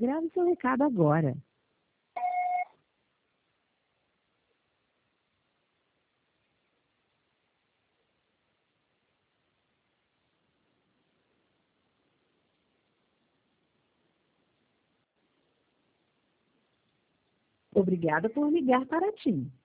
Grave seu recado agora. Obrigada por ligar para a TIM.